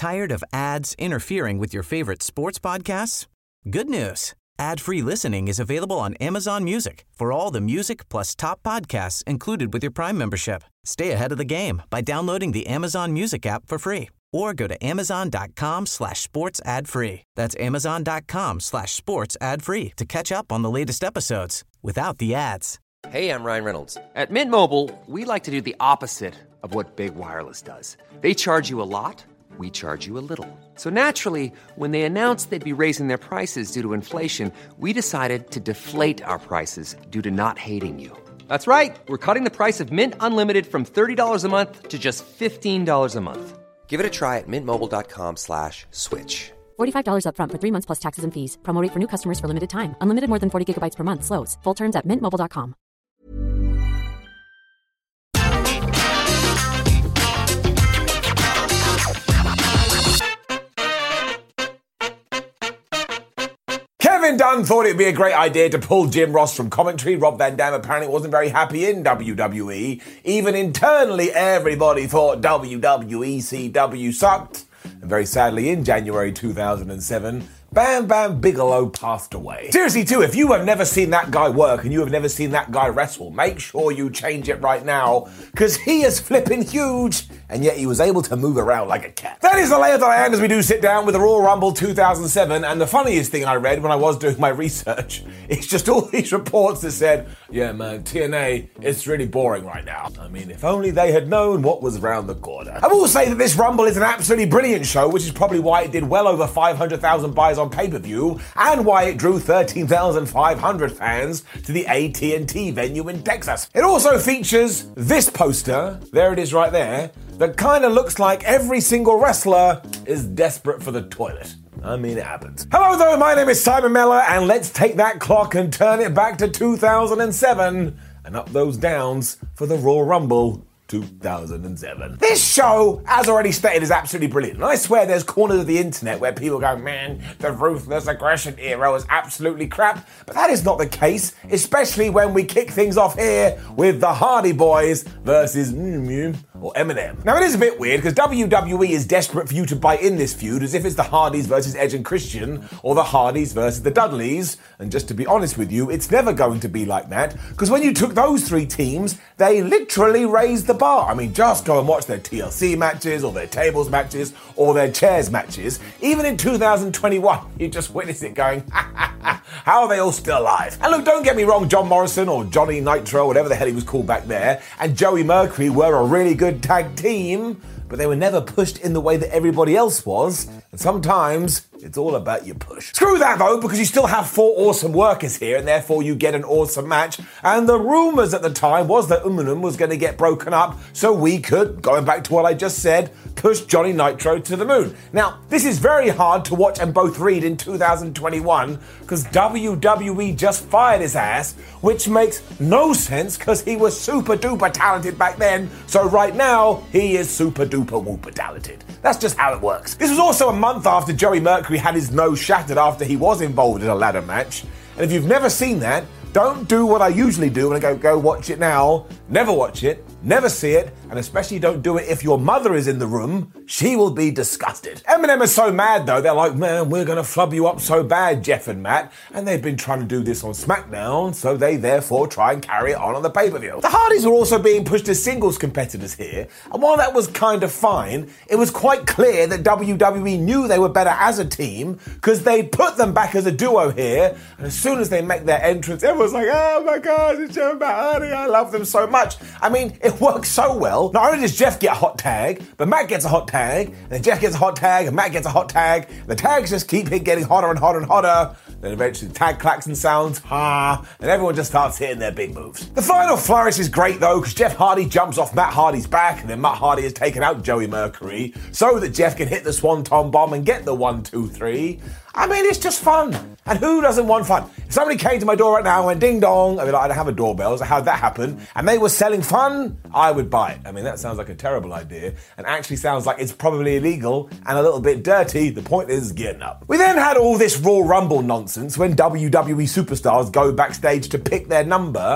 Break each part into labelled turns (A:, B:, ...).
A: Tired of ads interfering with your favorite sports podcasts? Good news. Ad-free listening is available on Amazon Music for all the music plus top podcasts included with your Prime membership. Stay ahead of the game by downloading the Amazon Music app for free or go to amazon.com/sports ad free. That's amazon.com/sports ad free to catch up on the latest episodes without the ads.
B: Hey, I'm Ryan Reynolds. At Mint Mobile, we like to do the opposite of what Big Wireless does. They charge you a lot. We charge you a little. So naturally, when they announced they'd be raising their prices due to inflation, we decided to deflate our prices due to not hating you. That's right. We're cutting the price of Mint Unlimited from $30 a month to just $15 a month. Give it a try at mintmobile.com/switch.
C: $45 up front for 3 months plus taxes and fees. Promo rate for new customers for limited time. Unlimited more than 40 gigabytes per month. Slows full terms at mintmobile.com.
D: Kevin Dunn thought it'd be a great idea to pull Jim Ross from commentary. Rob Van Dam apparently wasn't very happy in WWE. Even internally, everybody thought WWE CW sucked. And very sadly, in January 2007, Bam Bam Bigelow passed away. Seriously too, if you have never seen that guy work and you have never seen that guy wrestle, make sure you change it right now, because he is flipping huge, and yet he was able to move around like a cat. That is the lay of the land as we do sit down with the Royal Rumble 2007, and the funniest thing I read when I was doing my research is just all these reports that said, yeah man, TNA, it's really boring right now. I mean, if only they had known what was around the corner. I will say that this Rumble is an absolutely brilliant show, which is probably why it did well over 500,000 buys on pay-per-view, and why it drew 13,500 fans to the AT&T venue in Texas. It also features this poster, there it is right there, that kind of looks like every single wrestler is desperate for the toilet. I mean, it happens. Hello though, my name is Simon Miller, and let's take that clock and turn it back to 2007 and up those downs for the Royal Rumble 2007. This show, as already stated, is absolutely brilliant. And I swear there's corners of the internet where people go, man, the Ruthless Aggression era was absolutely crap. But that is not the case, especially when we kick things off here with the Hardy Boys versus or Eminem. Now, it is a bit weird because WWE is desperate for you to buy in this feud as if it's the Hardys versus Edge and Christian or the Hardys versus the Dudleys. And just to be honest with you, it's never going to be like that, because when you took those three teams, they literally raised the bar. I mean, just go and watch their TLC matches or their tables matches or their chairs matches. Even in 2021, you just witness it going, how are they all still alive? And look, don't get me wrong, John Morrison or Johnny Nitro, whatever the hell he was called back there, and Joey Mercury were a really good tag team, but they were never pushed in the way that everybody else was, and sometimes it's all about your push. Screw that though, because you still have four awesome workers here, and therefore you get an awesome match, and the rumours at the time was that Umanum was going to get broken up so we could, going back to what I just said, push Johnny Nitro to the moon. Now, this is very hard to watch and both read in 2021, because WWE just fired his ass, which makes no sense because he was super duper talented back then, so right now he is super duper whooper talented. That's just how it works. This was also a month after Joey Mercury had his nose shattered after he was involved in a ladder match, and if you've never seen that, don't do what I usually do and go watch it now. Never watch it, never see it, and especially don't do it if your mother is in the room. She will be disgusted. Eminem is so mad though, they're like, man, we're gonna flub you up so bad, Jeff and Matt, and they've been trying to do this on SmackDown, so they therefore try and carry it on the pay-per-view. The Hardys were also being pushed as singles competitors here, and while that was kind of fine, it was quite clear that WWE knew they were better as a team, because they put them back as a duo here, and as soon as they make their entrance, everyone's like, oh my god, it's Jeff and Matt Hardy, I love them so much. I mean, it works so well. Not only does Jeff get a hot tag, but Matt gets a hot tag, and then Jeff gets a hot tag, and Matt gets a hot tag. The tags just keep getting hotter and hotter and hotter. Then eventually the tag klaxon sounds, and everyone just starts hitting their big moves. The final flourish is great though, because Jeff Hardy jumps off Matt Hardy's back, and then Matt Hardy has taken out Joey Mercury, so that Jeff can hit the Swanton Bomb and get the 1, 2, 3. I mean, it's just fun. And who doesn't want fun? If somebody came to my door right now and went ding dong, I'd be like, I don't have a doorbell, so how'd that happen? And they were selling fun, I would buy it. I mean, that sounds like a terrible idea, and actually sounds like it's probably illegal and a little bit dirty. The point is, getting up. We then had all this Royal Rumble nonsense when WWE superstars go backstage to pick their number.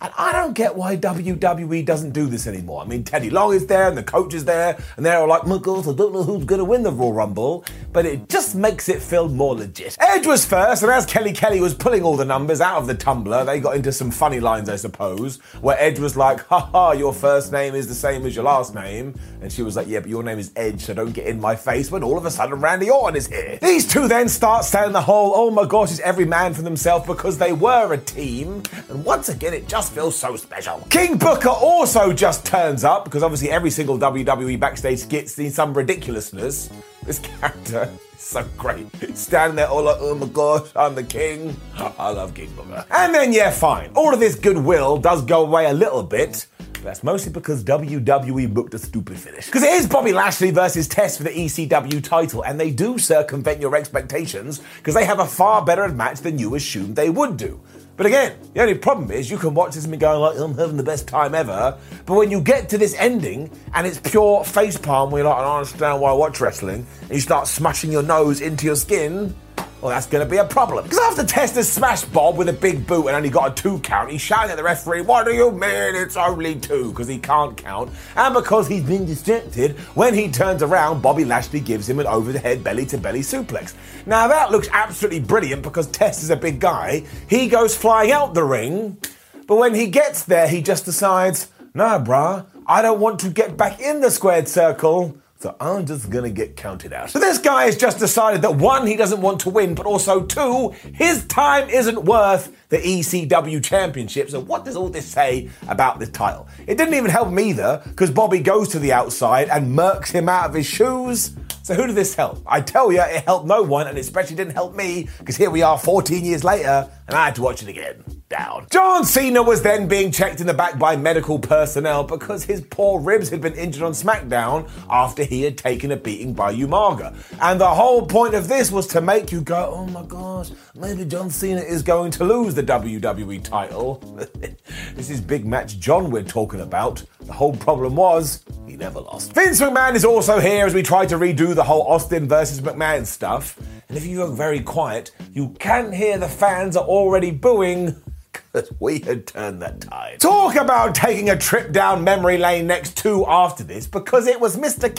D: And I don't get why WWE doesn't do this anymore. I mean, Teddy Long is there and the coach is there and they're all like, my God, I don't know who's going to win the Royal Rumble. But it just makes it feel more legit. Edge was first, and as Kelly was pulling all the numbers out of the tumbler, they got into some funny lines, I suppose, where Edge was like, haha, your first name is the same as your last name. And she was like, yeah, but your name is Edge, so don't get in my face, when all of a sudden Randy Orton is here. These two then start saying the whole, oh my gosh, it's every man for themselves, because they were a team. And once again, it just feels so special. King Booker also just turns up, because obviously every single WWE backstage skit's seen some ridiculousness. This character is so great. Standing there all like, oh my gosh, I'm the king. I love King Booker. And then, yeah, fine. All of this goodwill does go away a little bit. But that's mostly because WWE booked a stupid finish. Because it is Bobby Lashley versus Test for the ECW title, and they do circumvent your expectations because they have a far better match than you assumed they would do. But again, the only problem is you can watch this and be going like, I'm having the best time ever. But when you get to this ending and it's pure facepalm where you're like, I don't understand why I watch wrestling, and you start smashing your nose into your skin, well, that's going to be a problem. Because after Test has smashed Bob with a big boot and only got a 2 count, he's shouting at the referee, what do you mean it's only 2? Because he can't count. And because he's been distracted, when he turns around, Bobby Lashley gives him an over-the-head belly-to-belly suplex. Now that looks absolutely brilliant because Test is a big guy. He goes flying out the ring, but when he gets there, he just decides, nah, brah, I don't want to get back in the squared circle. So I'm just gonna get counted out. So this guy has just decided that 1, he doesn't want to win, but also 2, his time isn't worth the ECW championship. So what does all this say about this title? It didn't even help him either, because Bobby goes to the outside and murks him out of his shoes. So who did this help? I tell you, it helped no one, and it especially didn't help me, because here we are 14 years later, and I had to watch it again. Down. John Cena was then being checked in the back by medical personnel because his poor ribs had been injured on SmackDown after he had taken a beating by Umaga. And the whole point of this was to make you go, oh my gosh, maybe John Cena is going to lose the WWE title. This is big match John we're talking about. The whole problem was, he never lost. Vince McMahon is also here as we try to redo the whole Austin versus McMahon stuff. And if you go very quiet, you can hear the fans are already booing because we had turned that tide. Talk about taking a trip down memory lane next to after this, because it was Mr.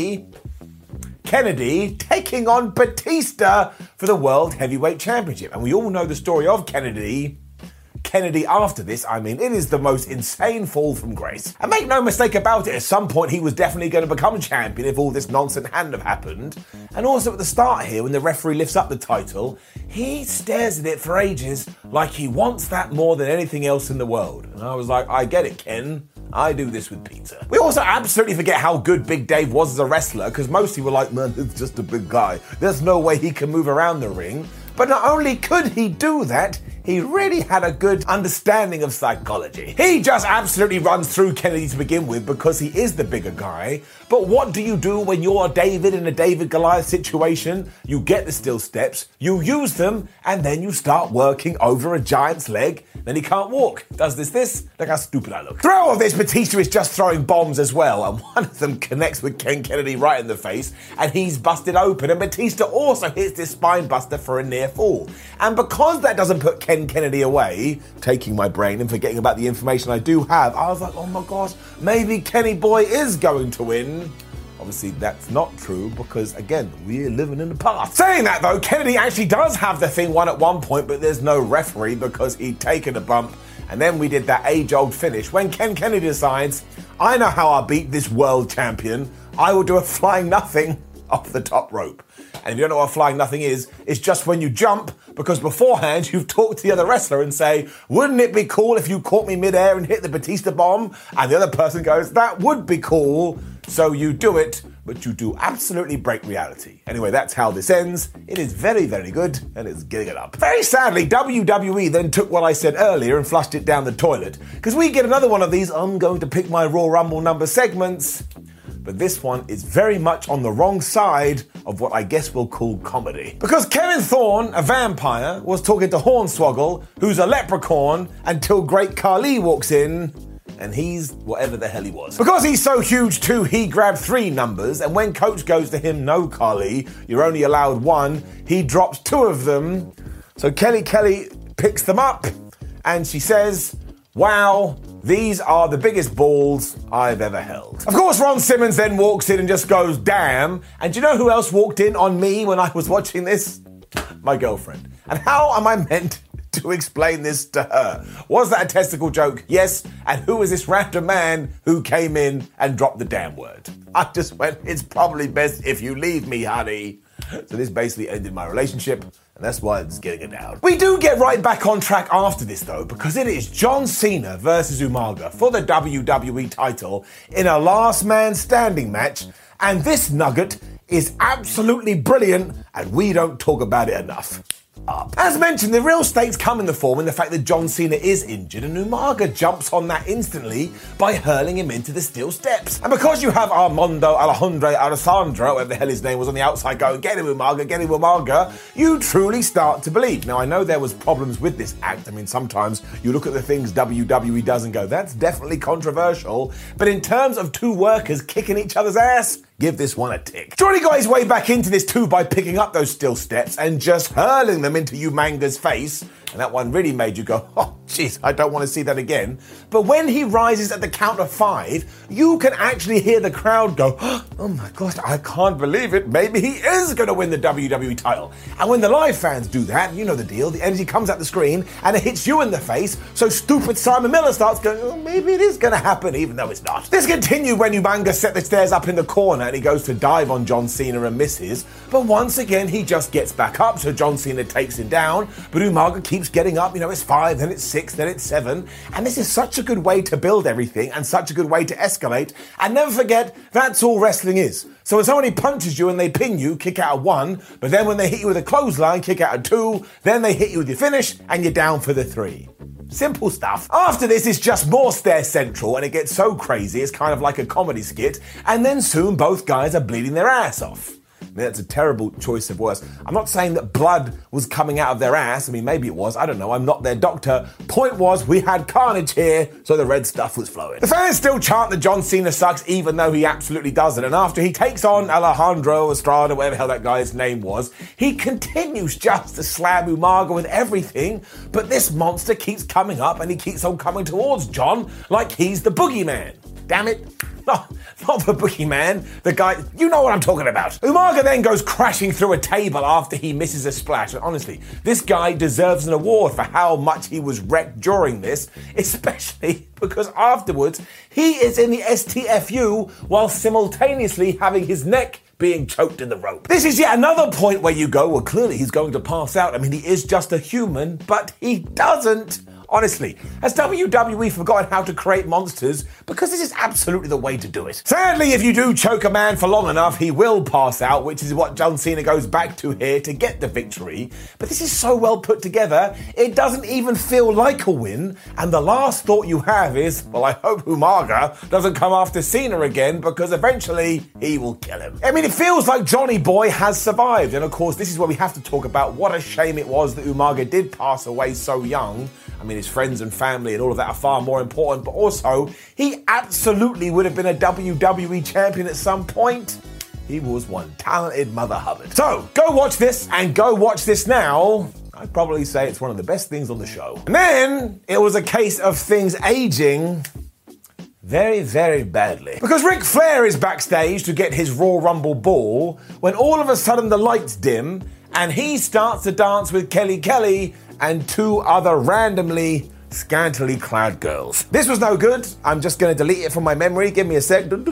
D: Kennedy taking on Batista for the World Heavyweight Championship. And we all know the story of Kennedy after this. I mean, it is the most insane fall from grace. And make no mistake about it, at some point he was definitely going to become champion if all this nonsense hadn't have happened. And also at the start here, when the referee lifts up the title, he stares at it for ages like he wants that more than anything else in the world. And I was like, I get it, Ken. I do this with pizza. We also absolutely forget how good Big Dave was as a wrestler, because mostly we're like, man, it's just a big guy. There's no way he can move around the ring. But not only could he do that, he really had a good understanding of psychology. He just absolutely runs through Kennedy to begin with because he is the bigger guy. But what do you do when you're David in a David-Goliath situation? You get the steel steps, you use them, and then you start working over a giant's leg. Then he can't walk. Does this? Look how stupid I look. Through all of this, Batista is just throwing bombs as well, and one of them connects with Ken Kennedy right in the face, and he's busted open, and Batista also hits this spine buster for a near fall. And because that doesn't put Ken Kennedy away, taking my brain and forgetting about the information I do have, I was like, oh my gosh, maybe Kenny Boy is going to win. Obviously, that's not true because, again, we're living in the past. Saying that, though, Kennedy actually does have the thing won at one point, but there's no referee because he'd taken a bump. And then we did that age-old finish when Ken Kennedy decides, I know how I beat this world champion. I will do a flying nothing off the top rope. And if you don't know what flying nothing is, it's just when you jump, because beforehand you've talked to the other wrestler and say, wouldn't it be cool if you caught me midair and hit the Batista bomb? And the other person goes, that would be cool. So you do it, but you do absolutely break reality. Anyway, that's how this ends. It is very, very good, and it's getting it up. Very sadly, WWE then took what I said earlier and flushed it down the toilet, because we get another one of these I'm going to pick my Royal Rumble number segments. But this one is very much on the wrong side of what I guess we'll call comedy. Because Kevin Thorne, a vampire, was talking to Hornswoggle, who's a leprechaun, until Great Khali walks in, and he's whatever the hell he was. Because he's so huge too, he grabbed 3 numbers, and when Coach goes to him, no Khali, you're only allowed 1, he drops 2 of them. So Kelly picks them up, and she says, Wow, these are the biggest balls I've ever held. Of course, Ron Simmons then walks in and just goes, damn. And do you know who else walked in on me when I was watching this? My girlfriend. And how am I meant to explain this to her? Was that a testicle joke? Yes. And who is this random man who came in and dropped the damn word? I just went, it's probably best if you leave me, honey. So this basically ended my relationship, and that's why it's getting it down. We do get right back on track after this, though, because it is John Cena versus Umaga for the WWE title in a last man standing match, and this nugget is absolutely brilliant, and we don't talk about it enough. As mentioned, the real stakes come in the form in the fact that John Cena is injured and Umaga jumps on that instantly by hurling him into the steel steps. And because you have Alessandro, whatever the hell his name was, on the outside going, get him Umaga, you truly start to believe. Now, I know there was problems with this act. I mean, sometimes you look at the things WWE does and go, that's definitely controversial. But in terms of two workers kicking each other's ass, give this one a tick. Johnny got his way back into this too by picking up those steel steps and just hurling them into Umaga's face. And that one really made you go, oh, jeez, I don't want to see that again. But when he rises at the count of 5, you can actually hear the crowd go, oh my gosh, I can't believe it. Maybe he is going to win the WWE title. And when the live fans do that, you know the deal. The energy comes out the screen and it hits you in the face. So stupid Simon Miller starts going, oh, maybe it is going to happen, even though it's not. This continued when Umaga set the stairs up in the corner and he goes to dive on John Cena and misses. But once again, he just gets back up. So John Cena takes him down. But Umaga keeps getting up. You know, it's 5, then it's 6, then it's 7. And this is such a good way to build everything and such a good way to escalate. And never forget, that's all wrestling is. So when somebody punches you and they pin you, kick out of 1. But then when they hit you with a clothesline, kick out of 2. Then they hit you with your finish and you're down for the 3. Simple stuff. After this, it's just more Stair Central and it gets so crazy, it's kind of like a comedy skit. And then soon both guys are bleeding their ass off. I mean, that's a terrible choice of words. I'm not saying that blood was coming out of their ass. I mean, maybe it was. I don't know. I'm not their doctor. Point was, we had carnage here, so the red stuff was flowing. The fans still chant that John Cena sucks, even though he absolutely doesn't. And after he takes on Alejandro Estrada, whatever the hell that guy's name was, he continues just to slam Umaga with everything. But this monster keeps coming up and he keeps on coming towards John like he's the boogeyman. Damn it. Not the boogeyman, the guy, you know what I'm talking about. Umaga then goes crashing through a table after he misses a splash. And honestly, this guy deserves an award for how much he was wrecked during this, especially because afterwards, he is in the STFU while simultaneously having his neck being choked in the rope. This is yet another point where you go, well, clearly he's going to pass out. I mean, he is just a human, but he doesn't. Honestly, has WWE forgotten how to create monsters? Because this is absolutely the way to do it. Sadly, if you do choke a man for long enough, he will pass out, which is what John Cena goes back to here to get the victory. But this is so well put together, it doesn't even feel like a win. And the last thought you have is, well, I hope Umaga doesn't come after Cena again, because eventually he will kill him. I mean, it feels like Johnny Boy has survived. And of course, this is where we have to talk about what a shame it was that Umaga did pass away so young. I mean, his friends and family and all of that are far more important, but also, he absolutely would have been a WWE champion at some point. He was one talented Mother Hubbard. So, go watch this, and go watch this now. I'd probably say it's one of the best things on the show. And then, it was a case of things aging very, very badly. Because Ric Flair is backstage to get his Royal Rumble ball, when all of a sudden the lights dim, and he starts to dance with Kelly Kelly and 2 other randomly scantily clad girls. This was no good. I'm just going to delete it from my memory. Give me a sec. What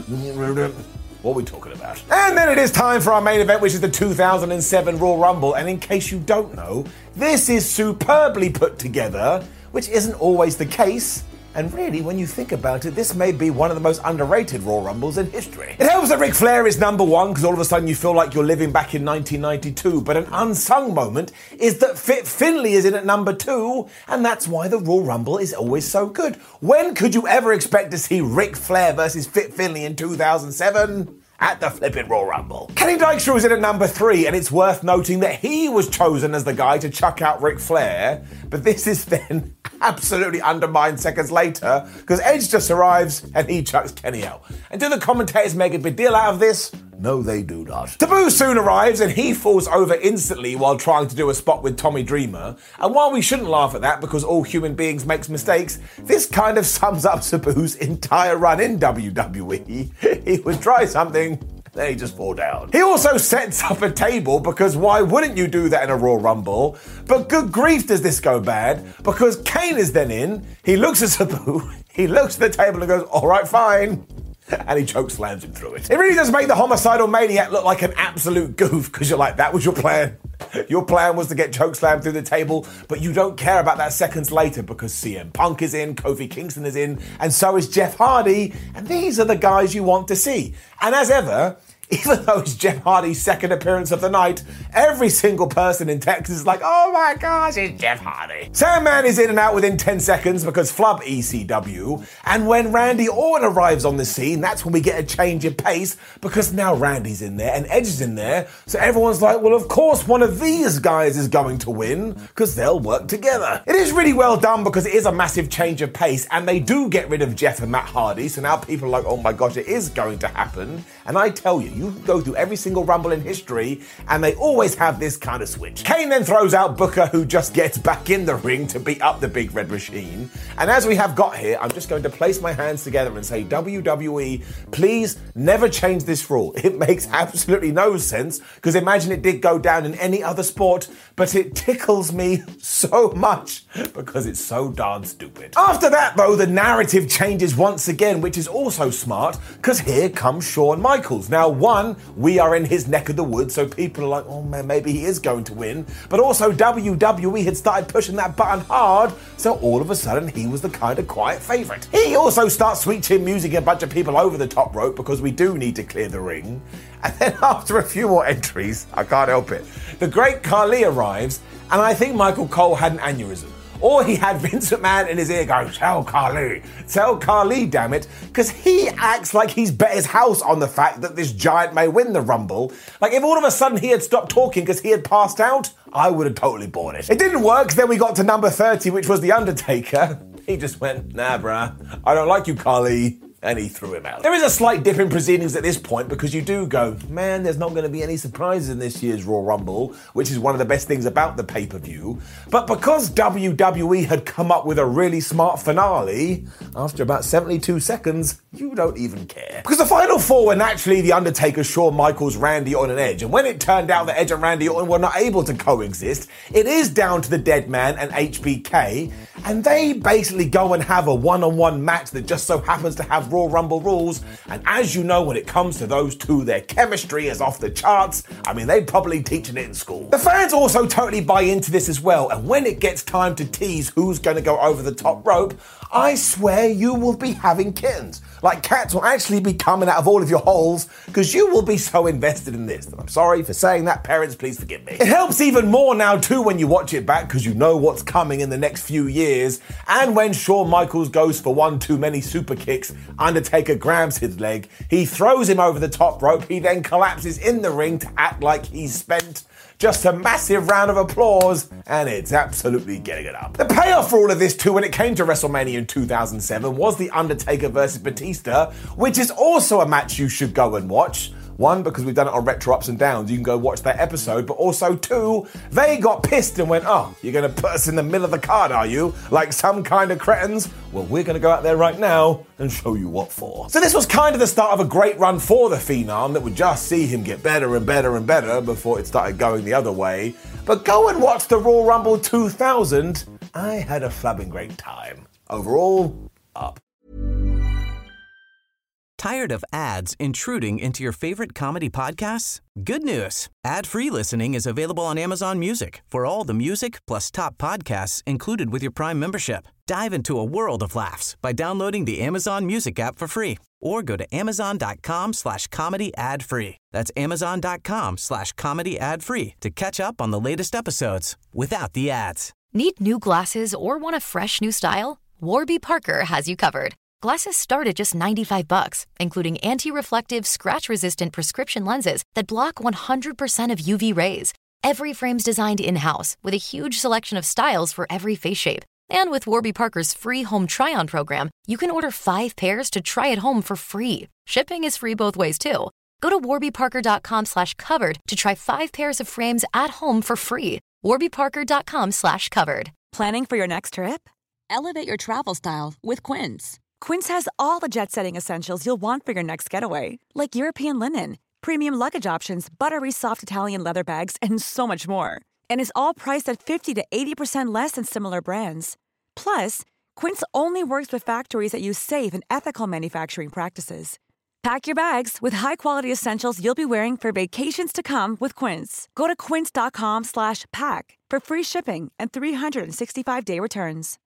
D: are we talking about? And then it is time for our main event, which is the 2007 Royal Rumble. And in case you don't know, this is superbly put together, which isn't always the case. And really, when you think about it, this may be one of the most underrated Royal Rumbles in history. It helps that Ric Flair is number 1, because all of a sudden you feel like you're living back in 1992. But an unsung moment is that Fit Finlay is in at number 2, and that's why the Royal Rumble is always so good. When could you ever expect to see Ric Flair versus Fit Finlay in 2007? At the flippin' Royal Rumble. Kenny Dykstra was in at number 3, and it's worth noting that he was chosen as the guy to chuck out Ric Flair, but this is then absolutely undermined seconds later because Edge just arrives and he chucks Kenny out. And do the commentators make a big deal out of this? No, they do not. Sabu soon arrives and he falls over instantly while trying to do a spot with Tommy Dreamer. And while we shouldn't laugh at that because all human beings make mistakes, this kind of sums up Sabu's entire run in WWE. He would try something, then he just fall down. He also sets up a table because why wouldn't you do that in a Royal Rumble? But good grief does this go bad because Kane is then in, he looks at Sabu, he looks at the table and goes, all right, fine. And he chokeslams him through it. It really does make the homicidal maniac look like an absolute goof because you're like, that was your plan. Your plan was to get chokeslammed through the table, but you don't care about that seconds later because CM Punk is in, Kofi Kingston is in, and so is Jeff Hardy, and these are the guys you want to see. And as ever, even though it's Jeff Hardy's second appearance of the night, every single person in Texas is like, oh my gosh, it's Jeff Hardy. Sandman is in and out within 10 seconds because flub ECW. And when Randy Orton arrives on the scene, that's when we get a change in pace because now Randy's in there and Edge is in there. So everyone's like, well, of course one of these guys is going to win because they'll work together. It is really well done because it is a massive change of pace and they do get rid of Jeff and Matt Hardy. So now people are like, oh my gosh, it is going to happen. And I tell you, you can go through every single Rumble in history and they always have this kind of switch. Kane then throws out Booker, who just gets back in the ring to beat up the Big Red Machine. And as we have got here, I'm just going to place my hands together and say, WWE, please never change this rule. It makes absolutely no sense because imagine it did go down in any other sport, but it tickles me so much because it's so darn stupid. After that though, the narrative changes once again, which is also smart because here comes Shawn Michaels. Now, one, we are in his neck of the woods, so people are like, oh man, maybe he is going to win. But also WWE had started pushing that button hard, so all of a sudden he was the kind of quiet favourite. He also starts sweet chin musing a bunch of people over the top rope because we do need to clear the ring. And then after a few more entries, I can't help it, the great Khali arrives, and I think Michael Cole had an aneurysm. Or he had Vince McMahon in his ear going, tell Khali, damn it, because he acts like he's bet his house on the fact that this giant may win the Rumble. Like if all of a sudden he had stopped talking because he had passed out, I would have totally bought it. It didn't work, then we got to number 30, which was The Undertaker. He just went, nah bruh, I don't like you, Khali. And he threw him out. There is a slight dip in proceedings at this point because you do go, man, there's not going to be any surprises in this year's Royal Rumble, which is one of the best things about the pay-per-view. But because WWE had come up with a really smart finale, after about 72 seconds, you don't even care. Because the final four were naturally The Undertaker, Shawn Michaels, Randy Orton and Edge. And when it turned out that Edge and Randy Orton were not able to coexist, it is down to the Dead Man and HBK. And they basically go and have a one-on-one match that just so happens to have Royal Rumble rules. And as you know, when it comes to those two, their chemistry is off the charts. I mean, they're probably teaching it in school. The fans also totally buy into this as well. And when it gets time to tease who's going to go over the top rope, I swear you will be having kittens. Like cats will actually be coming out of all of your holes because you will be so invested in this. And I'm sorry for saying that, parents, please forgive me. It helps even more now too when you watch it back because you know what's coming in the next few years. And when Shawn Michaels goes for one too many super kicks, Undertaker grabs his leg, he throws him over the top rope, he then collapses in the ring to act like he's spent. Just a massive round of applause, and it's absolutely getting it up. The payoff for all of this too when it came to WrestleMania in 2007 was The Undertaker versus Batista, which is also a match you should go and watch. One, because we've done it on Retro Ups and Downs, you can go watch that episode, but also two, they got pissed and went, oh, you're going to put us in the middle of the card, are you? Like some kind of cretins? Well, we're going to go out there right now and show you what for. So this was kind of the start of a great run for the Phenom that would just see him get better and better and better before it started going the other way. But go and watch the Royal Rumble 2000. I had a flabbing great time. Overall, up.
A: Tired of ads intruding into your favorite comedy podcasts? Good news. Ad-free listening is available on Amazon Music for all the music plus top podcasts included with your Prime membership. Dive into a world of laughs by downloading the Amazon Music app for free or go to amazon.com/comedy ad-free. That's amazon.com/comedy ad-free to catch up on the latest episodes without the ads.
C: Need new glasses or want a fresh new style? Warby Parker has you covered. Glasses start at just $95, including anti-reflective, scratch-resistant prescription lenses that block 100% of UV rays. Every frame's designed in-house with a huge selection of styles for every face shape. And with Warby Parker's free home try-on program, you can order 5 pairs to try at home for free. Shipping is free both ways, too. Go to warbyparker.com/covered to try 5 pairs of frames at home for free. warbyparker.com/covered.
E: Planning for your next trip? Elevate your travel style with Quince. Quince has all the jet-setting essentials you'll want for your next getaway, like European linen, premium luggage options, buttery soft Italian leather bags, and so much more. And is all priced at 50 to 80% less than similar brands. Plus, Quince only works with factories that use safe and ethical manufacturing practices. Pack your bags with high-quality essentials you'll be wearing for vacations to come with Quince. Go to quince.com/pack for free shipping and 365-day returns.